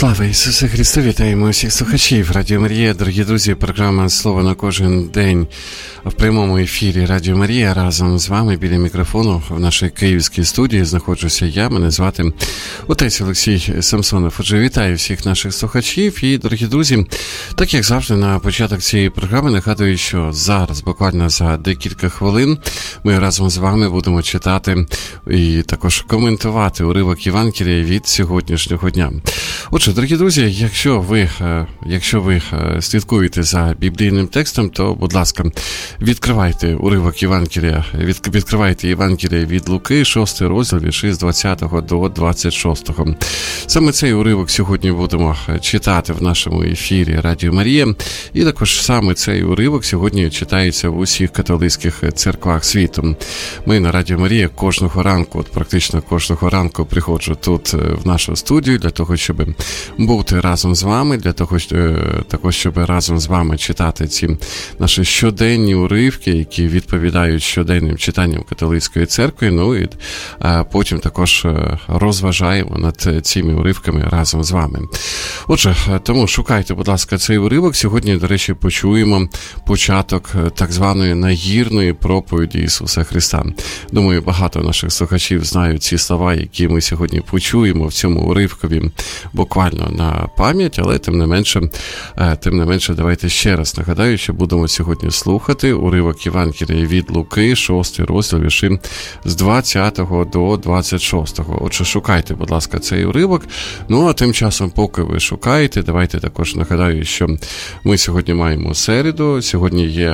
Слава Ісусу Христу! Вітаємо усіх слухачів Радіо Марія. Дорогі друзі, програма «Слово на кожен день» в прямому ефірі Радіо Марія. Разом з вами біля мікрофону в нашій київській студії знаходжуся я. Мене звати отець Олексій Самсонов. Отже, вітаю всіх наших слухачів. І, дорогі друзі, так як завжди на початок цієї програми нагадую, що зараз, буквально за декілька хвилин, ми разом з вами будемо читати і також коментувати уривок Євангелія від сьогоднішнього дня. Отже, дорогі друзі, якщо ви слідкуєте за біблійним текстом, то, будь ласка, відкривайте уривок Євангелія, відкривайте Євангелія від Луки, 6 розділ, вірші з 20 до 26. Саме цей уривок сьогодні будемо читати в нашому ефірі Радіо Марія, і також саме цей уривок сьогодні читається в усіх католицьких церквах світу. Ми на Радіо Марія кожного ранку, практично кожного ранку приходжу тут в нашу студію для того, щоб бути разом з вами, для того, також, щоб разом з вами читати ці наші щоденні уривки, які відповідають щоденним читанням католицької церкви, ну і потім також розважаємо над цими уривками разом з вами. Отже, тому шукайте, будь ласка, цей уривок. Сьогодні, до речі, почуємо початок так званої нагірної проповіді Ісуса Христа. Думаю, багато наших слухачів знають ці слова, які ми сьогодні почуємо в цьому уривкові буквально на пам'ять, але тим не менше, давайте ще раз нагадаю, що будемо сьогодні слухати уривок Євангелія від Луки, 6 розділ, вірші з 20 до 26. Отже, шукайте, будь ласка, цей уривок. Ну, а тим часом, поки ви шукаєте, давайте також нагадаю, що ми сьогодні маємо середу, сьогодні є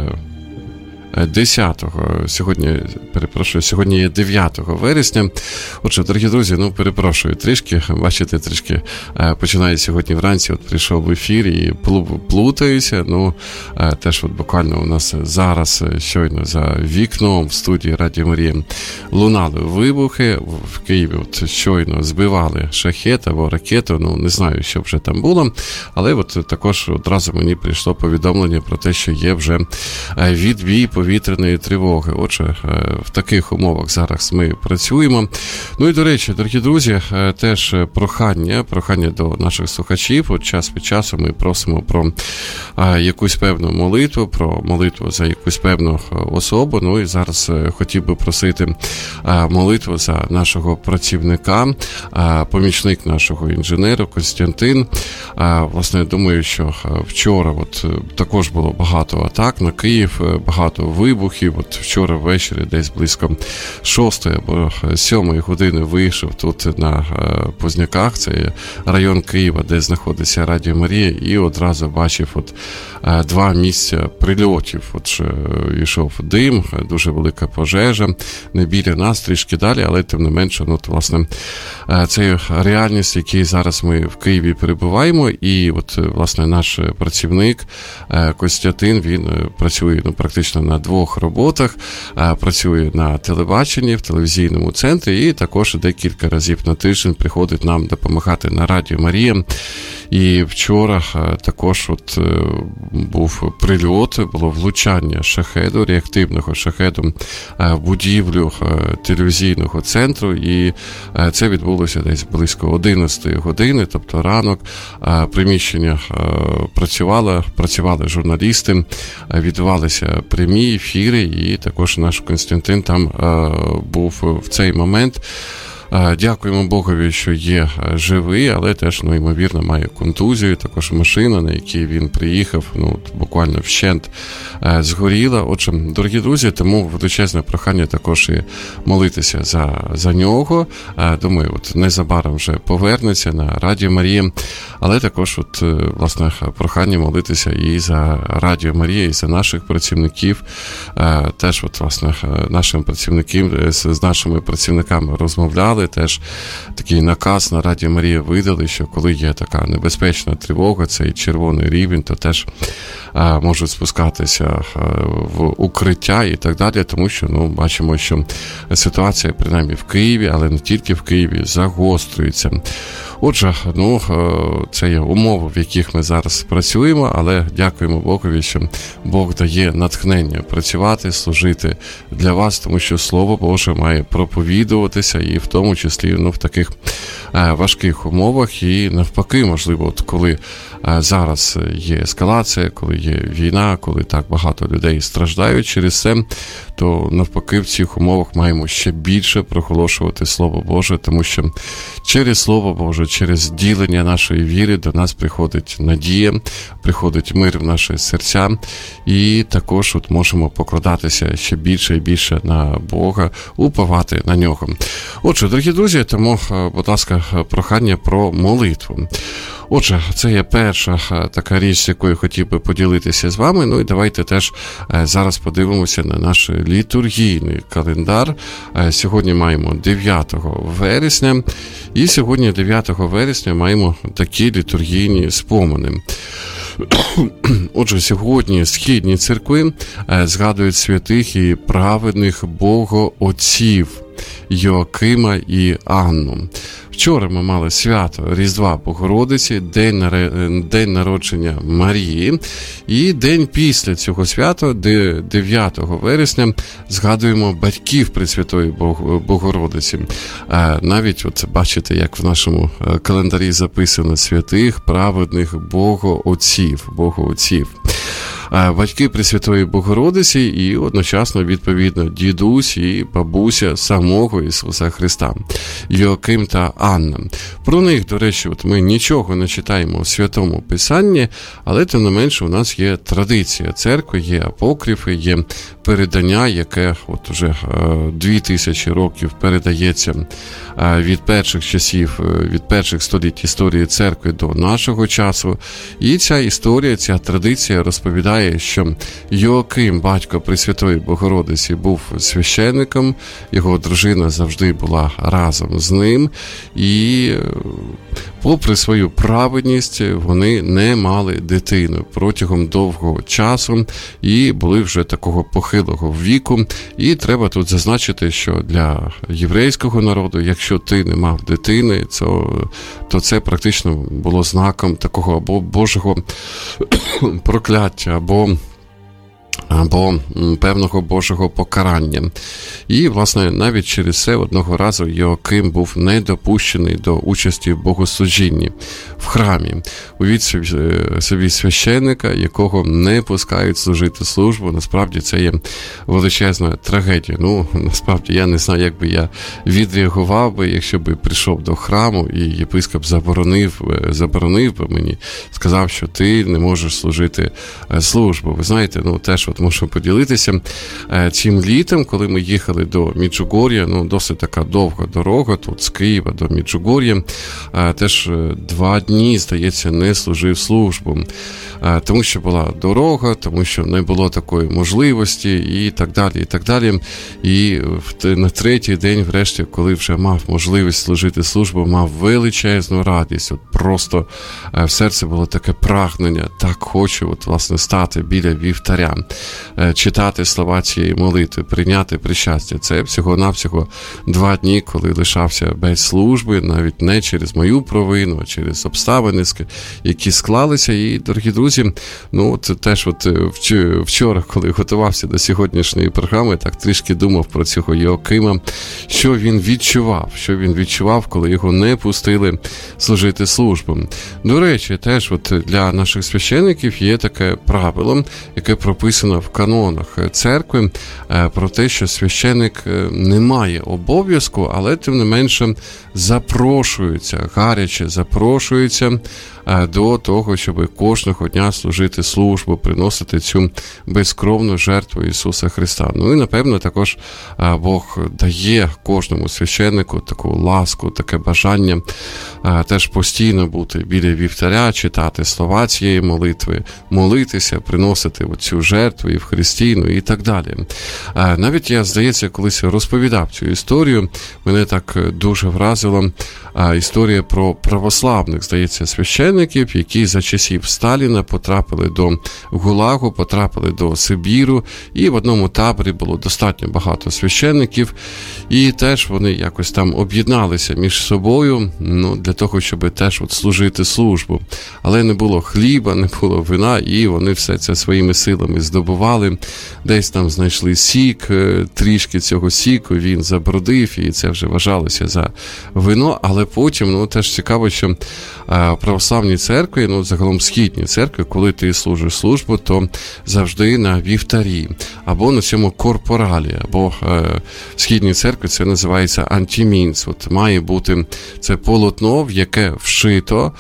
9 вересня. Отже, дорогі друзі, перепрошую трішки, бачите, трішки починаю сьогодні вранці, прийшов в ефір і плутаюся, теж буквально у нас зараз щойно за вікном в студії Радіо Марія лунали вибухи, в Києві щойно збивали шахет або ракету, не знаю, що вже там було, але також одразу мені прийшло повідомлення про те, що є вже відбій повітряної тривоги. Отже, в таких умовах зараз ми працюємо. Ну і, до речі, дорогі друзі, теж прохання до наших слухачів. Час від часу ми просимо про якусь певну молитву, про молитву за якусь певну особу. Ну і зараз хотів би просити молитву за нашого працівника, помічник нашого інженера Костянтин. Власне, думаю, що вчора також було багато атак на Київ, багато вибухів. Вчора ввечері десь близько 6 або 7 години вийшов тут на Позняках, це район Києва, де знаходиться Радіо Марія, і одразу бачив 2 місця прильотів. Йшов дим, дуже велика пожежа, не біля нас, трішки далі, але тим не менше, власне, це реальність, в якій зараз ми в Києві перебуваємо, і власне, наш працівник Костянтин, він працює практично на 2 роботах, працює на телебаченні, в телевізійному центрі, і також декілька разів на тиждень приходить нам допомагати на Радіо Марія. І вчора також був прильот, було влучання шахеду, реактивного шахеду в будівлю телевізійного центру, і це відбулося десь близько 11 години, тобто ранок. Приміщення працювали журналісти, відбувалися прямі ефіри, і також наш Костянтин там був в цей момент. Дякуємо Богові, що є живий, але теж, ймовірно, має контузію. Також машина, на якій він приїхав, буквально вщент згоріла. Отже, дорогі друзі, тому величезне прохання також і молитися за нього. Думаю, незабаром вже повернеться на Радіо Марія, але також, власне, прохання молитися і за Радіо Марія, і за наших працівників. Теж, власне, з нашими працівниками розмовляли, теж такий наказ на Радіо Марія видали, що коли є така небезпечна тривога, цей червоний рівень, то теж можуть спускатися в укриття і так далі, тому що, бачимо, що ситуація, принаймні в Києві, але не тільки в Києві, загострюється. Отже, це є умови, в яких ми зараз працюємо, але дякуємо Богові, що Бог дає натхнення працювати, служити для вас, тому що Слово Боже має проповідуватися, і в тому числі в таких важких умовах, і навпаки, можливо, от коли зараз є ескалація, коли є війна, коли так багато людей страждають через це, то навпаки в цих умовах маємо ще більше проголошувати Слово Боже, тому що через Слово Боже, через ділення нашої віри до нас приходить надія, приходить мир в наші серця, і також от можемо покладатися ще більше і більше на Бога, уповати на Нього. Отже, дорогі друзі, тому, будь ласка, прохання про молитву. Отже, це є перша така річ, з якою хотів би поділитися з вами. І давайте теж зараз подивимося на наш літургійний календар. Сьогодні маємо 9 вересня, і сьогодні 9 вересня маємо такі літургійні спомини. Отже, сьогодні східні церкви згадують святих і праведних богоотців Йоакима і Анну. Вчора ми мали свято Різдва Богородиці, день народження Марії, і день після цього свята, 9 вересня, згадуємо батьків Пресвятої Богородиці. Навіть, от бачите, як в нашому календарі записано святих, праведних богоотців. Батьки Пресвятої Богородиці і одночасно, відповідно, дідусь і бабуся самого Ісуса Христа, Йоаким та Анна. Про них, до речі, от ми нічого не читаємо в Святому Писанні, але тим не менше у нас є традиція церкви, є апокрифи, є передання, яке от уже 2000 років передається від перших часів, від перших століть історії церкви до нашого часу. І ця історія, ця традиція розповідає, що Йоаким, батько Пресвятої Богородиці, був священником, його дружина завжди була разом з ним, і попри свою праведність вони не мали дитину протягом довгого часу і були вже такого похилого віку. І треба тут зазначити, що для єврейського народу, якщо ти не мав дитини, то це практично було знаком такого або Божого прокляття, або певного Божого покарання. І, власне, навіть через це одного разу Йоаким був не допущений до участі в богослужінні в храмі. Уявіть собі священника, якого не пускають служити службу. Насправді, це є величезна трагедія. Насправді, я не знаю, як би я відреагував би, якщо би прийшов до храму і єпископ заборонив би мені, сказав, що ти не можеш служити службу. Ви знаєте, теж можу поділитися. Цим літом, коли ми їхали до Меджугор'я, досить така довга дорога, тут з Києва до Меджугор'я, теж 2 дні, здається, не служив службу. Тому що була дорога, тому що не було такої можливості і так далі, і так далі. І на 3-й день, врешті, коли вже мав можливість служити службу, мав величезну радість. От просто в серці було таке прагнення, так хочу, власне, стати біля вівтаря, читати слова цієї молитви, прийняти причастя. Це всього-навсього 2 дні, коли лишався без служби, навіть не через мою провину, а через обставини, які склалися. І, дорогі друзі, теж вчора, коли готувався до сьогоднішньої програми, так трішки думав про цього Йоакима, що він відчував, коли його не пустили служити службу. До речі, теж для наших священиків є таке правило, яке прописано в канонах церкви, про те, що священик не має обов'язку, але тим не менше гаряче запрошується до того, щоб кожного дня служити службу, приносити цю безкровну жертву Ісуса Христа. І, напевно, також Бог дає кожному священнику таку ласку, таке бажання теж постійно бути біля вівтаря, читати слова цієї молитви, молитися, приносити цю жертву євхаристійну і так далі. Навіть я, здається, колись розповідав цю історію, мене так дуже вразила історія про православних, здається, священників, священників, які за часів Сталіна потрапили до ГУЛАГу, потрапили до Сибіру, і в одному таборі було достатньо багато священників, і теж вони якось там об'єдналися між собою, для того, щоб теж служити службу. Але не було хліба, не було вина, і вони все це своїми силами здобували. Десь там знайшли сік, трішки цього сіку він забрудив, і це вже вважалося за вино. Але потім, теж цікаво, що православні церкви, загалом східні церкви, коли ти служиш службу, то завжди на вівтарі, або на цьому корпоралі, або в східній церкві це називається антимінц. Має бути це полотно, в яке вшито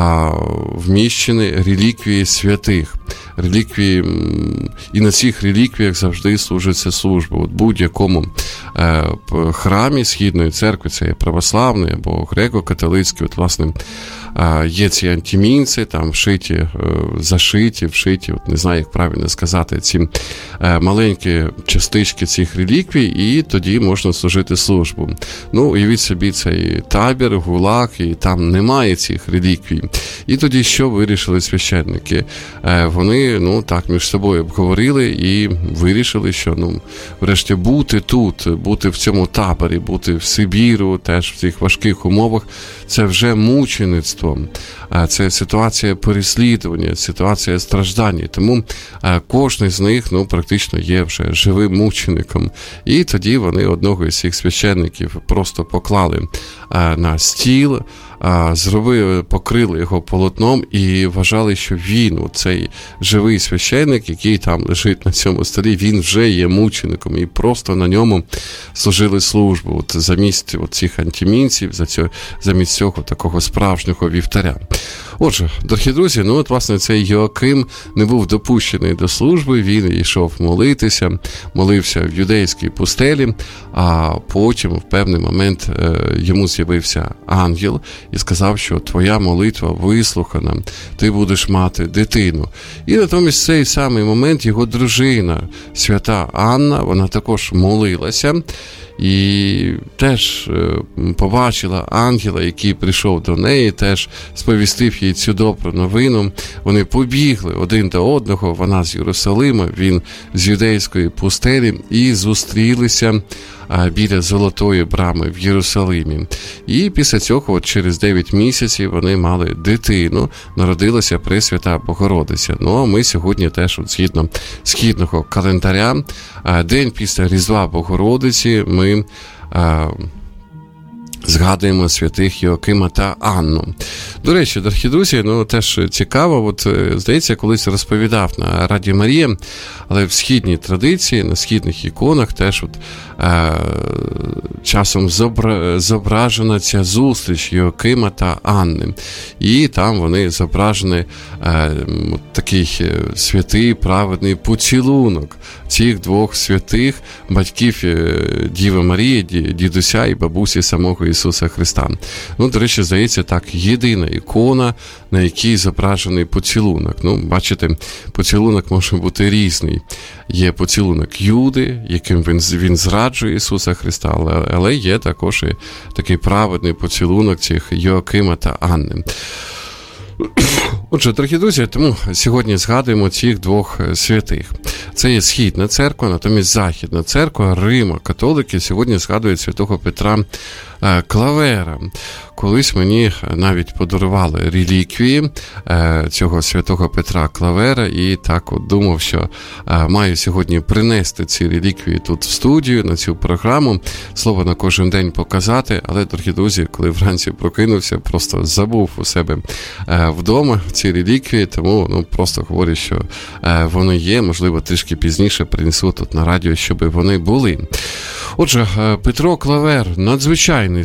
вміщені реліквії святих. Реліквії, і на цих реліквіях завжди служиться служба. В будь-якому храмі східної церкви, це є православний або греко-католицький, власне, є ці антимінці, там зашиті, не знаю, як правильно сказати, ці маленькі частички цих реліквій, і тоді можна служити службу. Уявіть собі цей табір, ГУЛАГ, і там немає цих реліквій. І тоді що вирішили священники? Вони, так між собою обговорили і вирішили, що, врешті, бути тут, бути в цьому таборі, бути в Сибіру, теж в цих важких умовах, це вже мучеництво. Це ситуація переслідування, ситуація страждання. Тому кожен з них, практично є вже живим мучеником. І тоді вони одного із цих священників просто поклали на стіл, покрили його полотном і вважали, що він, цей живий священник, який там лежить на цьому столі, він вже є мучеником, і просто на ньому служили службу. Замість цих антимінців, замість цього такого справжнього вівтаря. Отже, дорогі друзі, власне, цей Йоаким не був допущений до служби, він йшов молився в юдейській пустелі, а потім в певний момент йому з'явився ангел і сказав, що твоя молитва вислухана, ти будеш мати дитину. І натомість в цей самий момент його дружина, свята Анна, вона також молилася, і теж побачила ангела, який прийшов до неї, теж сповістив їй цю добру новину. Вони побігли один до одного, вона з Єрусалима, він з юдейської пустелі, і зустрілися біля Золотої брами в Єрусалимі. І після цього, через 9 місяців, вони мали дитину, народилася Пресвята Богородиця. А ми сьогодні теж, згідно східного календаря, день після Різдва Богородиці, ми згадуємо святих Йоакима та Анну. До речі, дорогі друзі, теж цікаво, здається, колись розповідав на Радіо Марія, але в східній традиції, на східних іконах теж часом зображена ця зустріч Йоакима та Анни. І там вони зображені такий святий, праведний поцілунок цих двох святих, батьків Діви Марії, дідуся і бабусі самого Ісуса Христа. До речі, здається, так, єдина ікона, на якій зображений поцілунок. Бачите, поцілунок може бути різний. Є поцілунок Юди, яким він зраджує Ісуса Христа, але є також і такий праведний поцілунок цих Йоакима та Анни. Отже, дорогі друзі, тому сьогодні згадуємо цих двох святих. Це є Східна церква, натомість Західна церква, Римо-католики сьогодні згадують святого Петра Клавера. Колись мені навіть подарували реліквії цього святого Петра Клавера, і так думав, що маю сьогодні принести ці реліквії тут в студію, на цю програму, слово на кожен день показати, але, дорогі друзі, коли вранці прокинувся, просто забув у себе вдома ці реліквії, тому просто говорю, що вони є, можливо, трішки пізніше принесу тут на радіо, щоб вони були. Отже, Петро Клавер – надзвичайний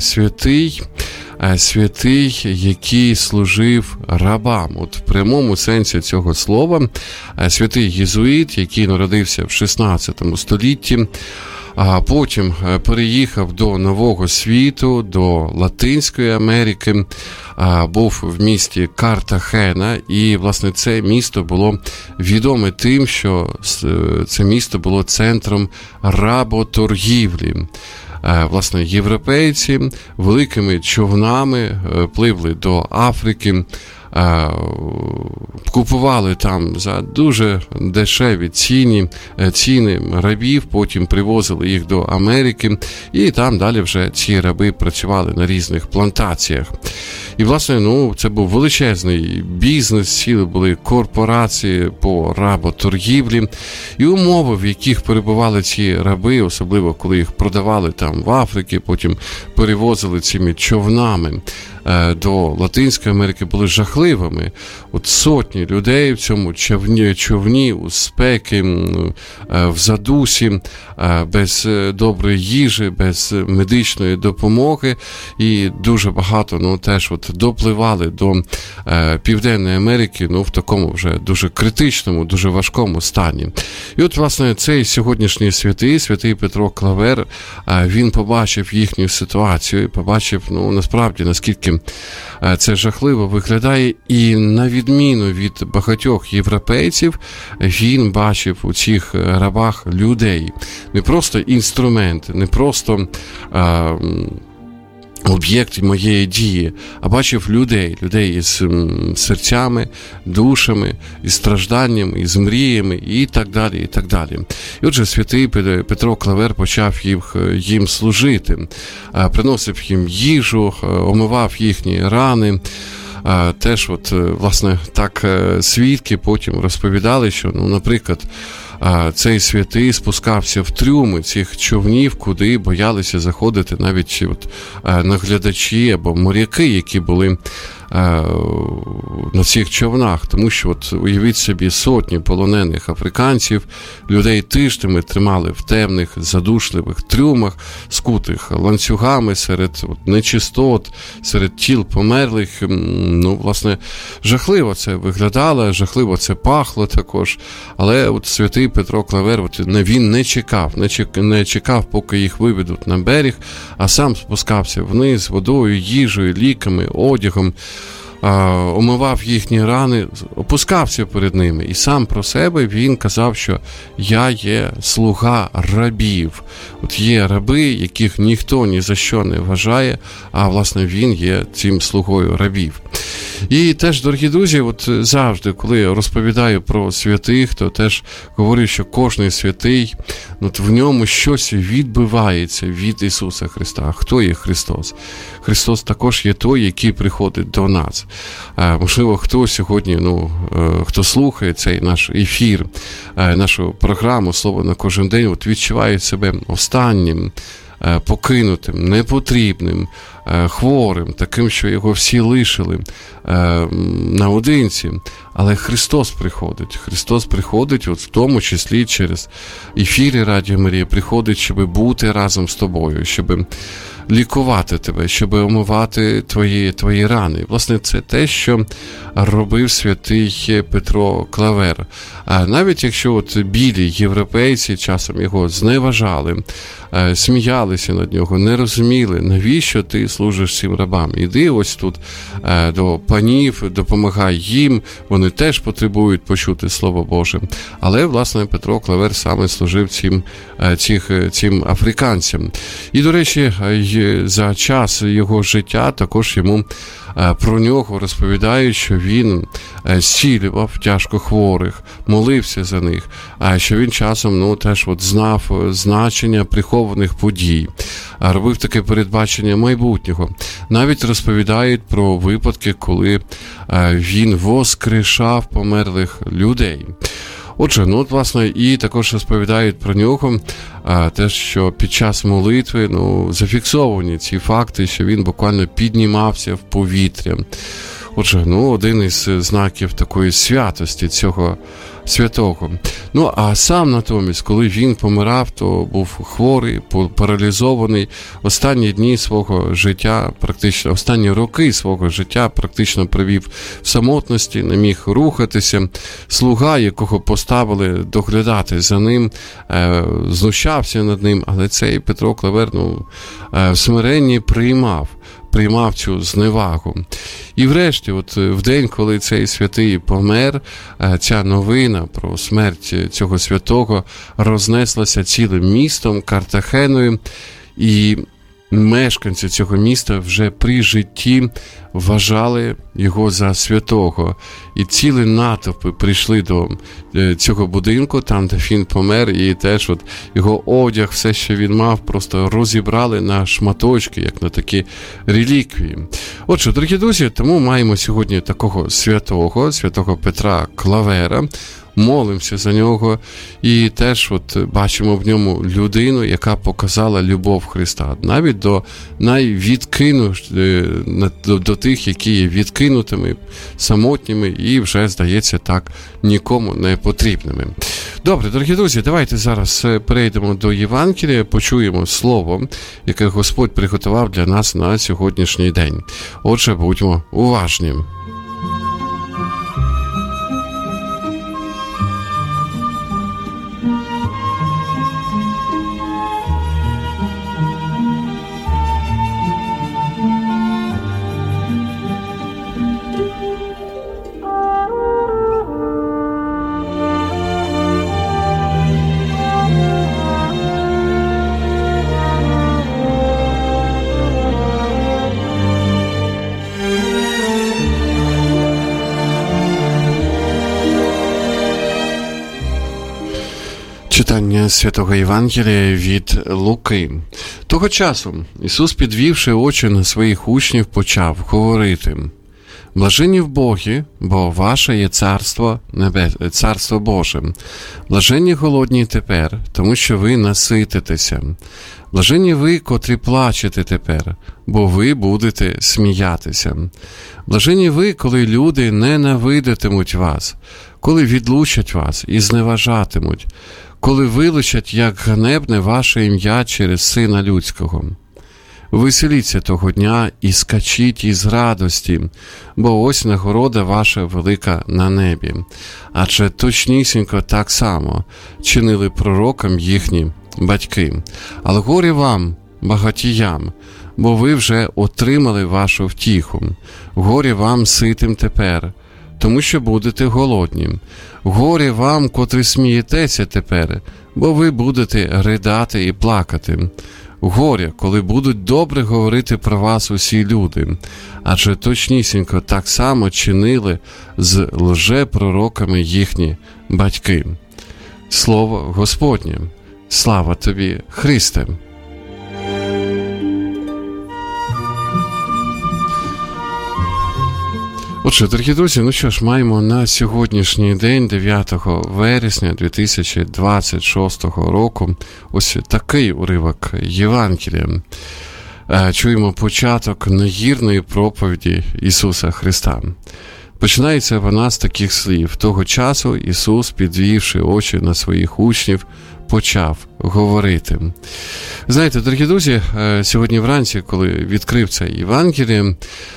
святий, який служив рабам. В прямому сенсі цього слова, святий єзуїт, який народився в 16 столітті, а потім переїхав до Нового світу, до Латинської Америки, був в місті Картахена, і, власне, це місто було відоме тим, що це місто було центром работоргівлі. Власне, європейці великими човнами пливли до Африки, купували там за дуже дешеві ціни рабів, потім привозили їх до Америки, і там далі вже ці раби працювали на різних плантаціях. І, власне, це був величезний бізнес, цілі були корпорації по работоргівлі, і умови, в яких перебували ці раби, особливо коли їх продавали там в Африці, потім перевозили цими човнами до Латинської Америки, були жахливими. От сотні людей в цьому човні у спеки, в задусі, без доброї їжі, без медичної допомоги, і дуже багато, теж допливали до Південної Америки, в такому вже дуже критичному, дуже важкому стані. І от, власне, цей сьогоднішній святий Петро Клавер, він побачив їхню ситуацію, побачив, насправді, наскільки це жахливо виглядає, і на відміну від багатьох європейців, він бачив у цих рабах людей. Не просто інструменти, не просто об'єкт моєї дії, а бачив людей із серцями, душами, із стражданням, із мріями і так далі, і так далі. І отже, святий Петро Клавер почав їм служити, приносив їм їжу, омивав їхні рани. Теж, власне, так свідки потім розповідали, що, наприклад, цей святий спускався в трюми цих човнів, куди боялися заходити навіть наглядачі або моряки, які були на цих човнах, тому що уявіть собі, сотні полонених африканців, людей тижнями тримали в темних, задушливих трюмах, скутих ланцюгами серед нечистот, серед тіл померлих. Власне, жахливо це виглядало, жахливо це пахло також, але святий Петро Клавер, він не чекав, поки їх виведуть на берег, а сам спускався вниз водою, їжею, ліками, одягом, омивав їхні рани, опускався перед ними. І сам про себе він казав, що я є слуга рабів. Є раби, яких ніхто ні за що не вважає, а, власне, він є цим слугою рабів. І теж, дорогі друзі, завжди, коли я розповідаю про святих, то теж говорю, що кожний святий, в ньому щось відбивається від Ісуса Христа. Хто є Христос? Христос також є той, який приходить до нас. Можливо, хто сьогодні, хто слухає цей наш ефір, нашу програму «Слово на кожен день», відчуває себе останнім, покинутим, непотрібним, хворим, таким, що його всі лишили наодинці. Але Христос приходить в тому числі через ефіри Радіо Марія, приходить, щоб бути разом з тобою, щоб лікувати тебе, щоб омивати твої рани. Власне, це те, що робив святий Петро Клавер. А навіть якщо білі європейці часом його зневажали, сміялися над нього, не розуміли, навіщо ти служиш цим рабам. Іди тут до панів, допомагай їм, вони теж потребують почути Слово Боже. Але, власне, Петро Клавер саме служив цим африканцям. І, до речі, за час його життя також йому про нього розповідають, що він зцілював тяжко хворих, молився за них, а що він часом теж знав значення прихованих подій, робив таке передбачення майбутнього. Навіть розповідають про випадки, коли він воскрешав померлих людей. Отже, власне, і також розповідають про нього те, що під час молитви зафіксовані ці факти, що він буквально піднімався в повітря. Отже, один із знаків такої святості цього святого. А сам натомість, коли він помирав, то був хворий, паралізований. Останні дні свого життя, останні роки свого життя практично провів в самотності, не міг рухатися. Слуга, якого поставили доглядати за ним, знущався над ним, але цей Петро Клавер в смиренні приймав цю зневагу. І врешті, в день, коли цей святий помер, ця новина про смерть цього святого рознеслася цілим містом, Картахеною, і мешканці цього міста вже при житті вважали його за святого. І цілі натовпи прийшли до цього будинку, там, де він помер, і теж от його одяг, все, що він мав, просто розібрали на шматочки, як на такі реліквії. Отже, дорогі друзі, тому маємо сьогодні такого святого Петра Клавера, молимося за нього і теж от бачимо в ньому людину, яка показала любов Христа навіть до до тих, які є відкинутими, самотніми і вже, здається, так нікому не потрібними. Добре, дорогі друзі, давайте зараз перейдемо до Євангелія, почуємо слово, яке Господь приготував для нас на сьогоднішній день. Отже, будьмо уважні. Читання Святого Євангелія від Луки. Того часу Ісус, підвівши очі на своїх учнів, почав говорити: «Блаженні вбогі, бо ваше є царство Боже. Блаженні голодні тепер, тому що ви насититеся. Блаженні ви, котрі плачете тепер, бо ви будете сміятися. Блаженні ви, коли люди ненавидитимуть вас, коли відлучать вас і зневажатимуть, коли вилучать як ганебне ваше ім'я через Сина Людського. Веселіться того дня і скачіть із радості, бо ось нагорода ваша велика на небі. Адже точнісінько так само чинили пророкам їхні батьки. Але горе вам, багатіям, бо ви вже отримали вашу втіху. Горе вам ситим тепер, тому що будете голодні. Горе вам, котрі смієтеся тепер, бо ви будете ридати і плакати. Горе, коли будуть добре говорити про вас усі люди, адже точнісінько так само чинили з лжепророками їхні батьки. Слово Господнє. Слава тобі, Христе! Отже, дорогі друзі, ну що ж, маємо на сьогоднішній день, 9 вересня 2026 року, ось такий уривок Євангелія. Чуємо початок нагірної проповіді Ісуса Христа. Починається вона з таких слів: «Того часу Ісус, підвівши очі на своїх учнів, почав говорити». Знаєте, дорогі друзі, сьогодні вранці, коли відкрив це Євангеліє,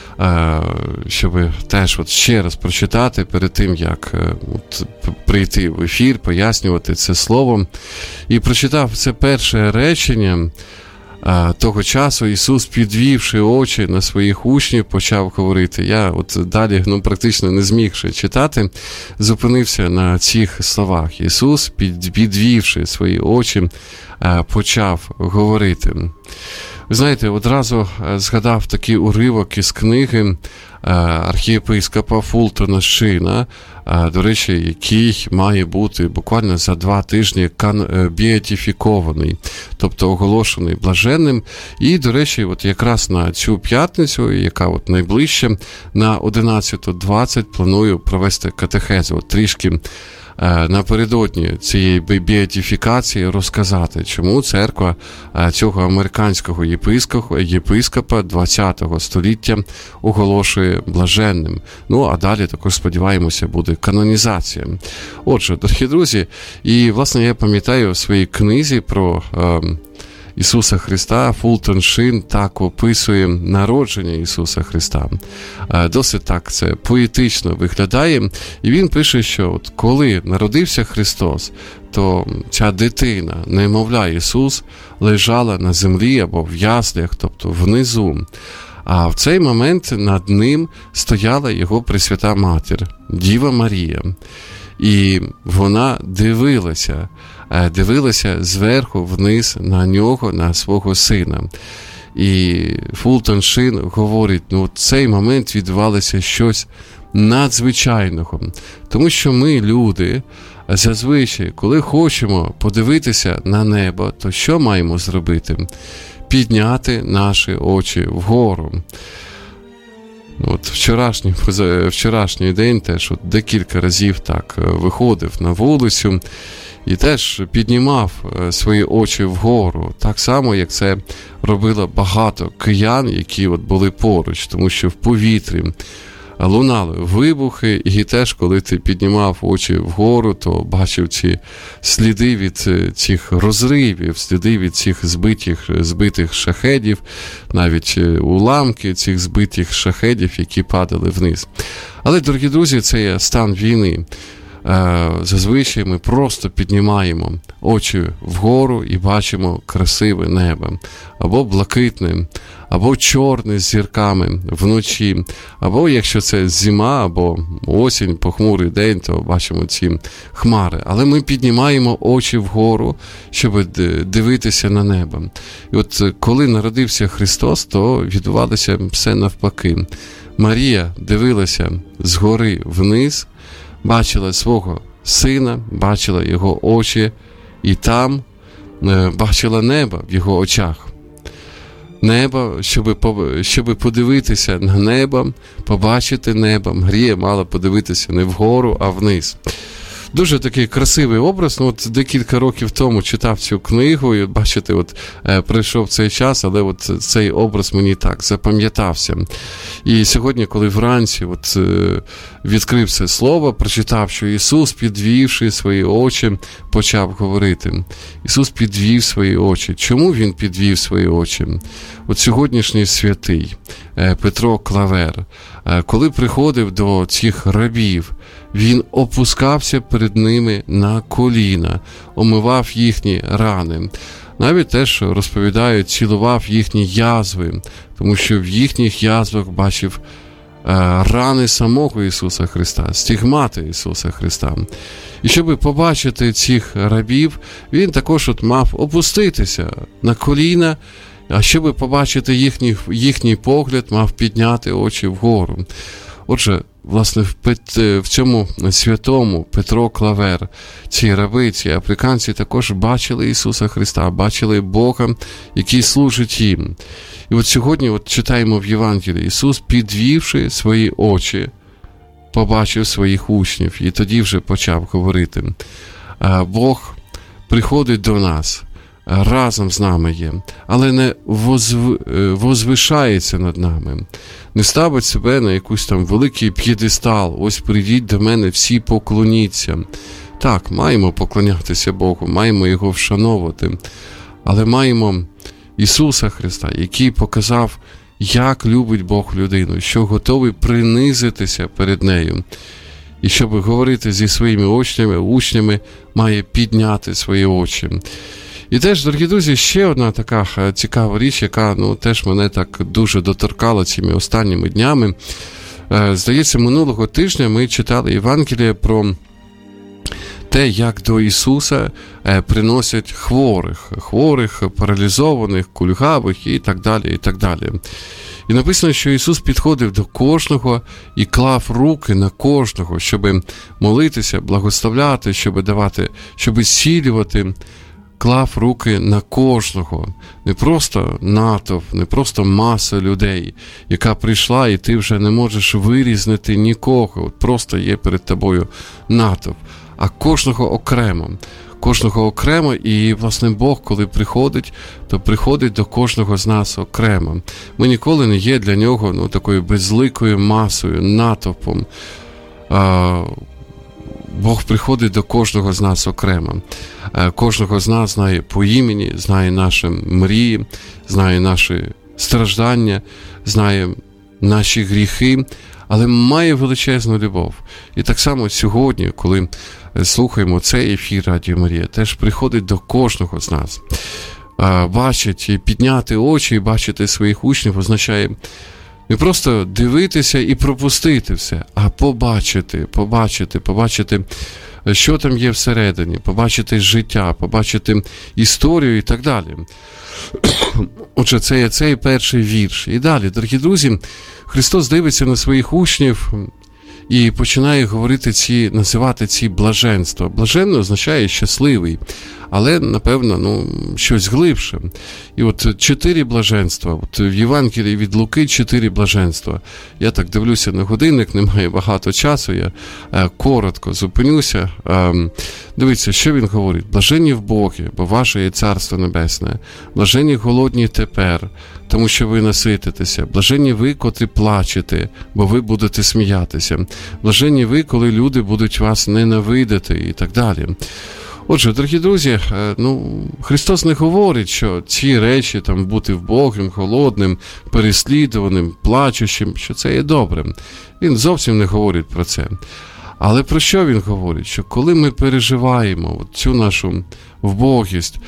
щоб теж от ще раз прочитати перед тим, як прийти в ефір, пояснювати це слово, і прочитав це перше речення. Того часу Ісус, підвівши очі на своїх учнів, почав говорити. Я от далі практично не змігши читати, зупинився на цих словах. Ісус, підвівши свої очі, почав говорити. Ви знаєте, одразу згадав такий уривок із книги архієпископа Фултона Шина, до речі, який має бути буквально за 2 тижні біатифікований, тобто оголошений блаженним. І, до речі, от якраз на цю п'ятницю, яка от найближче, на 11:20 планую провести катехезу, трішки напередодні цієї біатифікації розказати, чому церква цього американського єпископа 20-го століття оголошує блаженним. Ну, а далі також, сподіваємося, буде канонізація. Отже, дорогі друзі, і, власне, я пам'ятаю в своїй книзі про Ісуса Христа Фултон Шин так описує народження Ісуса Христа. Досить так це поетично виглядає. І він пише, що от коли народився Христос, то ця дитина, немовля Ісус, лежала на землі або в яслях, тобто внизу. А в цей момент над ним стояла його Пресвята Матір, Діва Марія. І вона дивилася зверху вниз на нього, на свого сина. І Фултон Шин говорить, в цей момент відбувалося щось надзвичайного. Тому що ми, люди, зазвичай, коли хочемо подивитися на небо, то що маємо зробити? Підняти наші очі вгору. Вчорашній день теж декілька разів так виходив на вулицю і теж піднімав свої очі вгору, так само, як це робило багато киян, які були поруч, тому що в повітрі лунали вибухи, і теж, коли ти піднімав очі вгору, то бачив ці сліди від цих розривів, сліди від цих збитих шахедів, навіть уламки цих збитих шахедів, які падали вниз. Але, дорогі друзі, це є стан війни. Зазвичай ми просто піднімаємо очі вгору і бачимо красиве небо, або блакитне, або чорне з зірками вночі, або якщо це зима, або осінь, похмурий день, то бачимо ці хмари. Але ми піднімаємо очі вгору, щоб дивитися на небо. І от коли народився Христос, то відбувалося все навпаки. Марія дивилася згори вниз, бачила свого сина, бачила його очі, і там бачила небо в його очах. Небо, щоб подивитися на небо, побачити небо, Марія мала подивитися не вгору, а вниз. Дуже такий красивий образ. Декілька років тому читав цю книгу, і бачите, прийшов цей час, але цей образ мені так запам'ятався. І сьогодні, коли вранці відкрив це слово, прочитав, що Ісус, підвівши свої очі, почав говорити. Ісус підвів свої очі. Чому Він підвів свої очі? Сьогоднішній святий Петро Клавер, коли приходив до цих рабів, він опускався перед ними на коліна, омивав їхні рани. Навіть теж, розповідають, цілував їхні язви, тому що в їхніх язвах бачив рани самого Ісуса Христа, стигмати Ісуса Христа. І щоб побачити цих рабів, він також мав опуститися на коліна, а щоб побачити їхній погляд, мав підняти очі вгору. Отже, власне, в цьому святому Петро Клавер, ці раби, ці африканці також бачили Ісуса Христа, бачили Бога, який служить їм. І сьогодні читаємо в Євангелії, Ісус, підвівши свої очі, побачив своїх учнів, і тоді вже почав говорити. Бог приходить до нас, разом з нами є, але не возвишається над нами, не ставить себе на якийсь там великий п'єдестал, ось прийдіть до мене, всі поклоніться. Так, маємо поклонятися Богу, маємо Його вшановувати, але маємо Ісуса Христа, який показав, як любить Бог людину, що готовий принизитися перед нею. І щоб говорити зі своїми учнями, має підняти свої очі. І теж, дорогі друзі, ще одна така цікава річ, яка теж мене так дуже доторкала цими останніми днями. Здається, минулого тижня ми читали Євангеліє про те, як до Ісуса приносять хворих, паралізованих, кульгавих і так далі, і так далі. І написано, що Ісус підходив до кожного і клав руки на кожного, щоб молитися, благословляти, щоб давати, щоб зцілювати. Клав руки на кожного, не просто натовп, не просто маса людей, яка прийшла, і ти вже не можеш вирізнити нікого, просто є перед тобою натовп, а кожного окремо, і, власне, Бог, коли приходить, то приходить до кожного з нас окремо. Ми ніколи не є для нього такою безликою масою, натовпом. Бог приходить до кожного з нас окремо. Кожного з нас знає по імені, знає наші мрії, знає наші страждання, знає наші гріхи, але має величезну любов. І так само сьогодні, коли слухаємо цей ефір Радіо Марія, теж приходить до кожного з нас. Бачить і підняти очі, і бачити своїх учнів означає не просто дивитися і пропустити все, а побачити, що там є всередині, побачити життя, побачити історію і так далі. Отже, це є цей перший вірш. І далі, дорогі друзі, Христос дивиться на своїх учнів і починає говорити називати ці блаженства. Блаженне означає щасливий, але, напевно, щось глибше. І от 4 блаженства. От в Євангелії від Луки 4 блаженства. Я так дивлюся на годинник, немає багато часу, я коротко зупинюся. Дивіться, що він говорить. Блаженні в Богі, бо ваше є Царство Небесне. Блаженні голодні тепер, тому що ви насититеся. Блаженні ви, котрі плачете, бо ви будете сміятися. Блаженні ви, коли люди будуть вас ненавидити і так далі. Отже, дорогі друзі, Христос не говорить, що ці речі, бути вбогим, холодним, переслідуваним, плачущим, що це є добре. Він зовсім не говорить про це. Але про що він говорить? Що коли ми переживаємо цю нашу вбогість,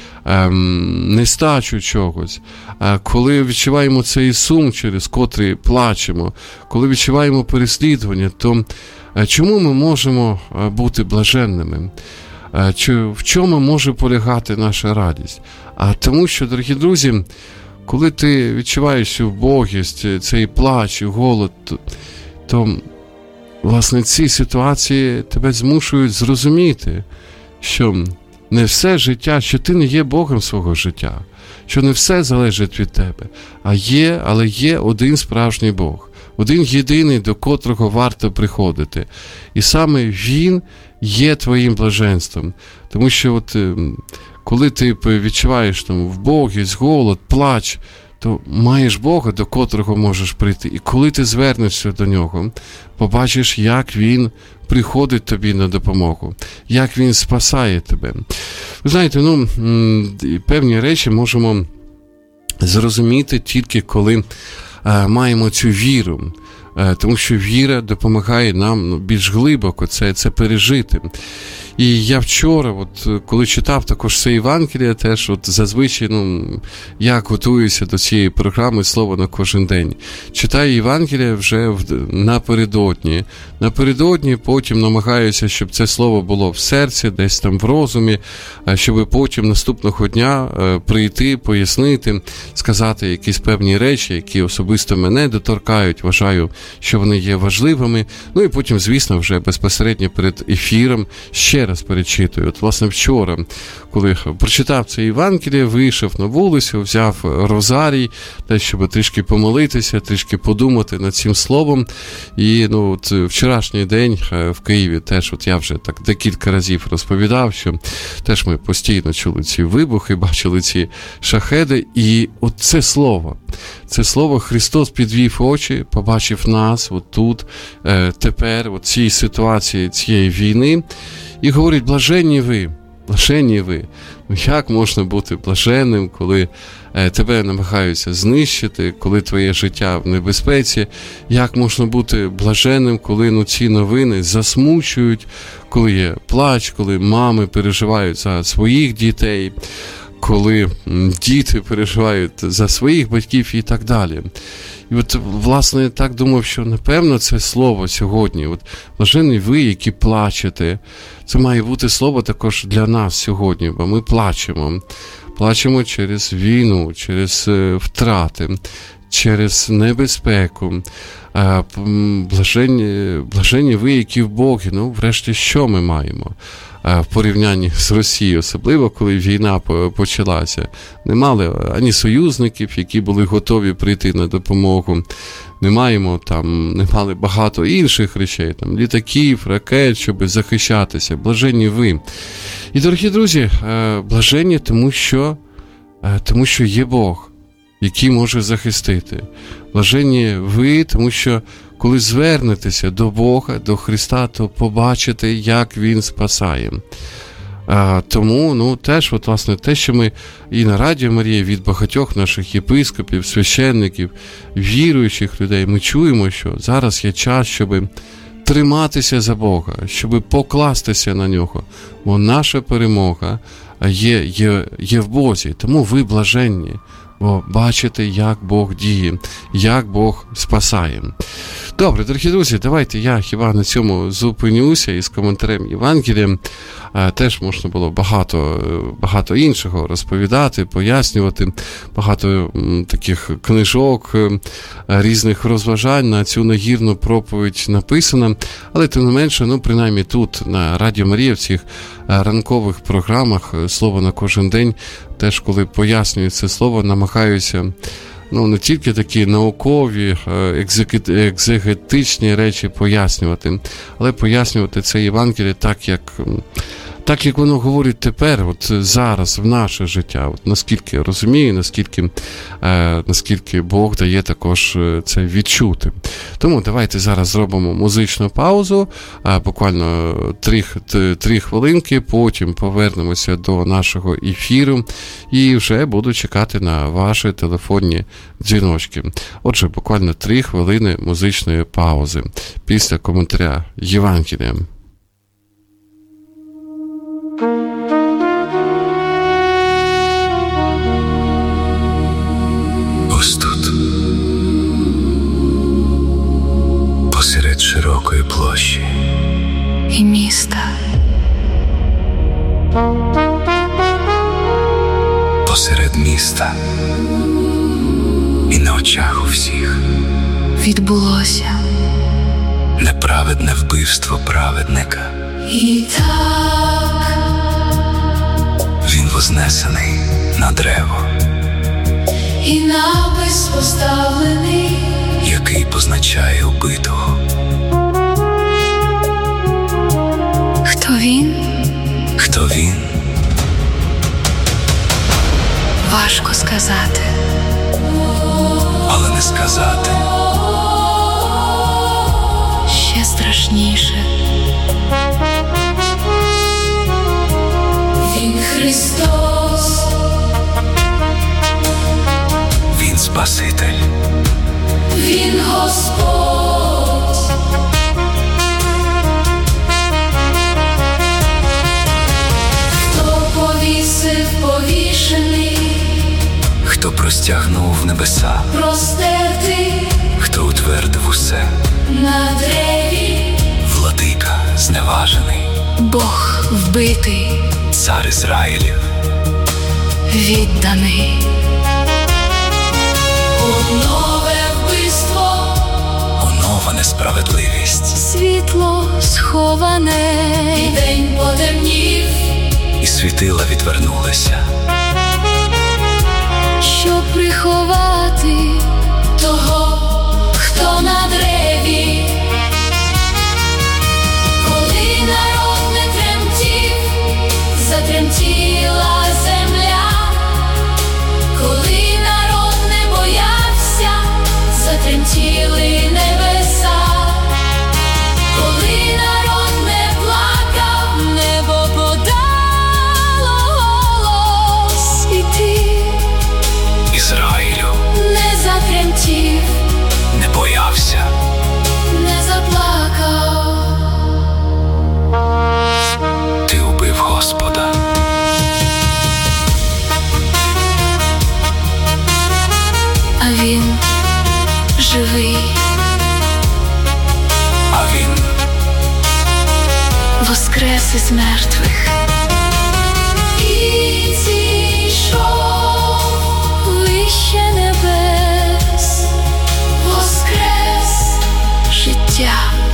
нестачу чогось, коли відчуваємо цей сум, через котрий плачемо, коли відчуваємо переслідування, то чому ми можемо бути блаженними? В чому може полягати наша радість? А тому що, дорогі друзі, коли ти відчуваєш цю вбогість, цей плач і голод, то, власне, ці ситуації тебе змушують зрозуміти, що не все життя, що ти не є Богом свого життя, що не все залежить від тебе, але є один справжній Бог, один єдиний, до котрого варто приходити. І саме Він є твоїм блаженством. Тому що коли ти відчуваєш вбогість, голод, плач, то маєш Бога, до котрого можеш прийти. І коли ти звернешся до Нього, побачиш, як Він приходить тобі на допомогу, як Він спасає тебе. Ви знаєте, певні речі можемо зрозуміти тільки коли маємо цю віру. Тому що віра допомагає нам більш глибоко це пережити. І я вчора, коли читав також це Євангеліє, теж зазвичай, як готуюся до цієї програми «Слово на кожен день». Читаю Євангеліє вже напередодні, потім намагаюся, щоб це слово було в серці, десь в розумі, щоб потім наступного дня прийти, пояснити, сказати якісь певні речі, які особисто мене доторкають, вважаю, що вони є важливими. І потім, звісно, вже безпосередньо перед ефіром ще раз перечитую. Власне, вчора, коли прочитав це Євангеліє, вийшов на вулицю, взяв розарій, щоб трішки помолитися, трішки подумати над цим словом. І вчорашній день в Києві теж, я вже так декілька разів розповідав, що теж ми постійно чули ці вибухи, бачили ці шахеди. І це слово Христос підвів очі, побачив нас тут, тепер, в цій ситуації цієї війни, і говорить: блаженні ви. Як можна бути блаженним, коли тебе намагаються знищити, коли твоє життя в небезпеці? Як можна бути блаженним, коли ці новини засмучують, коли є плач, коли мами переживають за своїх дітей, коли діти переживають за своїх батьків і так далі. І власне, я так думав, що, напевно, це слово сьогодні. Блаженні ви, які плачете. Це має бути слово також для нас сьогодні, бо ми плачемо. Плачемо через війну, через втрати, через небезпеку. Блаженні ви, які в Богі. Врешті, що ми маємо? В порівнянні з Росією, особливо коли війна почалася. Не мали ані союзників, які були готові прийти на допомогу. Не мали багато інших речей, літаків, ракет, щоб захищатися. Блаженні ви. І, дорогі друзі, блаженні, тому що є Бог, який може захистити. Блаженні ви, тому що коли звернетеся до Бога, до Христа, то побачите, як Він спасає. Тому, теж, власне, те, що ми і на Радіо Марія від багатьох наших єпископів, священників, віруючих людей, ми чуємо, що зараз є час, щоб триматися за Бога, щоб покластися на Нього, бо наша перемога є в Бозі. Тому ви блаженні, бо бачите, як Бог діє, як Бог спасає. Добре, дорогі друзі, давайте я хіба на цьому зупинюся із коментарем Євангелія. Теж можна було багато іншого розповідати, пояснювати, багато таких книжок, різних розважань на цю нагірну проповідь написано. Але тим не менше, принаймні тут, на Радіо Марія, в цих ранкових програмах «Слово на кожен день», теж коли пояснюю це слово, намагаюся не тільки такі наукові, екзегетичні речі пояснювати, але пояснювати це Євангеліє так, як воно говорить тепер, от зараз, в наше життя. От наскільки я розумію, наскільки Бог дає також це відчути. Тому давайте зараз зробимо музичну паузу, буквально 3 хвилинки, потім повернемося до нашого ефіру і вже буду чекати на ваші телефонні дзвіночки. Отже, буквально 3 хвилини музичної паузи після коментаря Євангелія. Ось тут, посеред широкої площі і міста, посеред міста і на очах у всіх відбулося неправедне вбивство праведника. і так Він вознесений на дерево, і напис поставлений, який позначає убитого. хто він, Хто він? важко сказати, Але не сказати. ще страшніше. Він Христос, Він Спаситель, він Господь, хто повісив повішений, хто простягнув небеса, простертий хто утвердив усе, на древі, владика зневажений, Бог вбитий, цар Ізраїлів, відданий. Нове вбивство, онова несправедливість, світло сховане, і день потемнів, і світила відвернулися, щоб приховати того, хто на древі. Коли народ не тремтів, затремтіла земля. Коли народ не боявся, затремтіли небеса. Коли народ не плакав, небо подало голос. І ти Ізраїлю не затремтів, не боявся, не заплакав. ти убив Господа. А він живий, А він воскрес із мертвих. І зійшов вище небес, воскрес життя.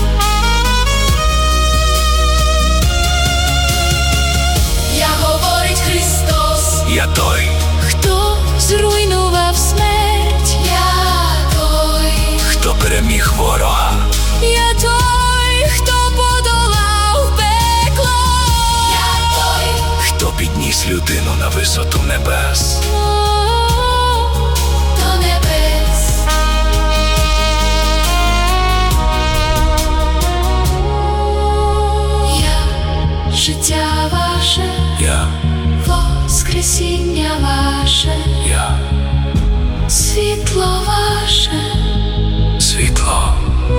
Я говорить Христос, я той, хто зруйнував смерть. Я той, хто переміг ворога, я той, хто подолав пекло. Я той, хто підніс людину на висоту небес. до небес. Я життя ваше, Я, воскресіння ваше, я, світло ваше. світло.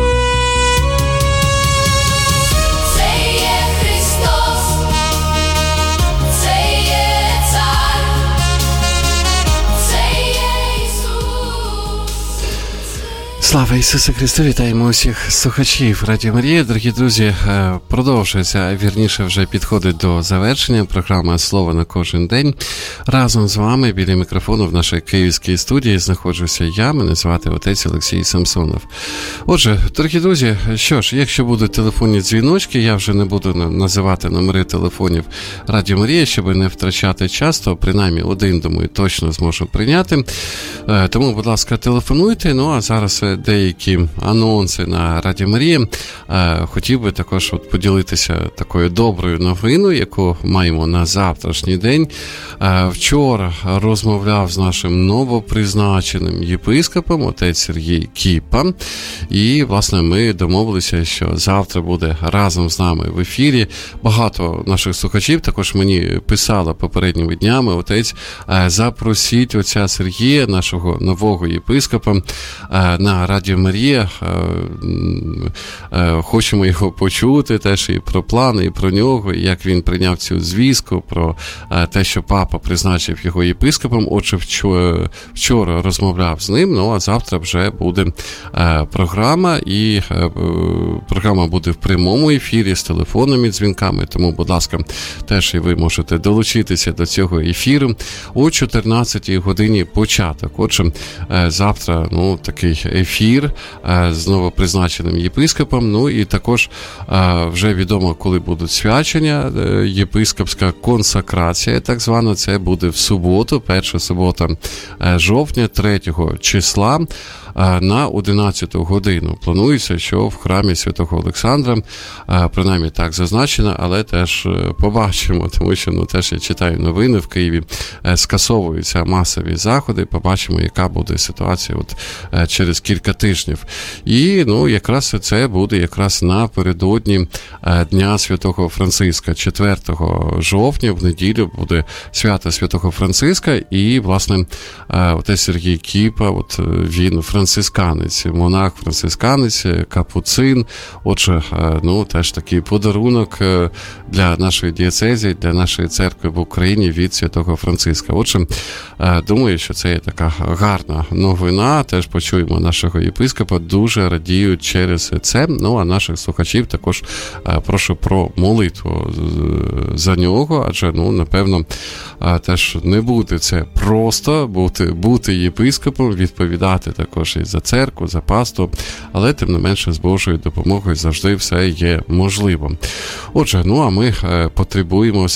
Це є Христос, це є Цар, Слава Ісусу Христу! Вітаємо усіх слухачів Радіо Марія. Дорогі друзі, продовжується, вірніше вже підходить до завершення програма «Слово на кожен день». Разом з вами біля мікрофону в нашій київській студії знаходжуся я, мене звати отець Олексій Самсонов. Отже, дорогі друзі, що ж, якщо будуть телефонні дзвіночки, я вже не буду називати номери телефонів Радіо Марія, щоб не втрачати час, то принаймні один, думаю, точно зможу прийняти. Тому, будь ласка, телефонуйте. Ну, а зараз деякі анонси на Радіо Марія. Хотів би також поділитися такою доброю новиною, яку маємо на завтрашній день. Вчора розмовляв з нашим новопризначеним єпископом, отець Сергій Кіпа. І, власне, ми домовилися, що завтра буде разом з нами в ефірі. Багато наших слухачів також мені писали попередніми днями: отець, запросіть отця Сергія, нашого нового єпископа, на Радіо Марія. Хочемо його почути теж і про плани, і про нього, і як він прийняв цю звістку, про те, що папа призначив його єпископом. Отже, вчора розмовляв з ним, ну а завтра вже буде програма, і програма буде в прямому ефірі з телефонними дзвінками, тому, будь ласка, теж і ви можете долучитися до цього ефіру. О 14-й годині початок. Отже, завтра, такий ефір з новопризначеним єпископом, ну і також вже відомо, коли будуть свячення, єпископська консакрація, так звана, це буде в суботу, перша субота жовтня, 3 числа, на 11 годину. Планується, що в храмі Святого Олександра, принаймні так зазначено, але теж побачимо, тому що теж я читаю новини, в Києві скасовуються масові заходи, побачимо, яка буде ситуація через кілька тижнів. І, якраз це буде якраз напередодні Дня Святого Франциска, 4 жовтня, в неділю буде свято Святого Франциска, і, власне, отець Сергій Кіпа, він францисканець, монах-францисканець, капуцин. Отже, теж такий подарунок для нашої дієцезії, для нашої церкви в Україні від Святого Франциска. Отже, думаю, що це є така гарна новина. Теж почуємо нашого єпископа, дуже радіють через це. Ну, а наших слухачів також прошу про молитву за нього, адже, напевно, теж не буде це просто бути єпископом, відповідати також і за церкву, за пасту, але, тим не менше, з Божою допомогою завжди все є можливим. Отже, а ми потребуємо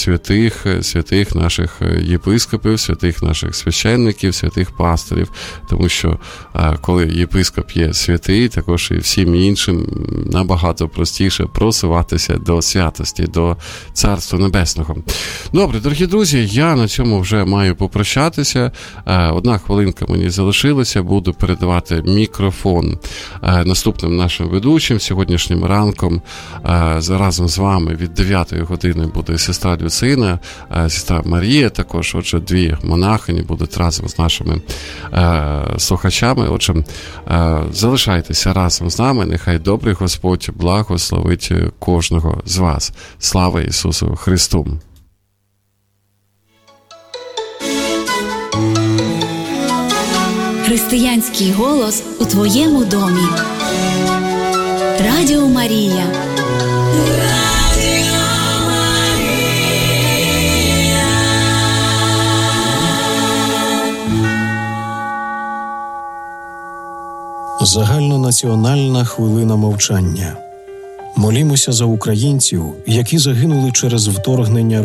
святих наших єпископів, святих наших священників, святих пасторів, тому що коли єпископ є святий, також і всім іншим набагато простіше просуватися до святості, до Царства Небесного. Добре, дорогі друзі, я на цьому вже маю попрощатися. 1 хвилинка мені залишилася, буду передавати мікрофон наступним нашим ведучим. Сьогоднішнім ранком разом з вами від 9 години буде сестра Люцина, сестра Марія також. Отже, 2 монахині будуть разом з нашими слухачами. Отже, залишайтеся разом з нами. Нехай добрий Господь благословить кожного з вас. Слава Ісусу Христу! Християнський голос у твоєму домі. Радіо Марія. Радіо Марія. Загальнонаціональна хвилина мовчання. Молімося за українців, які загинули через вторгнення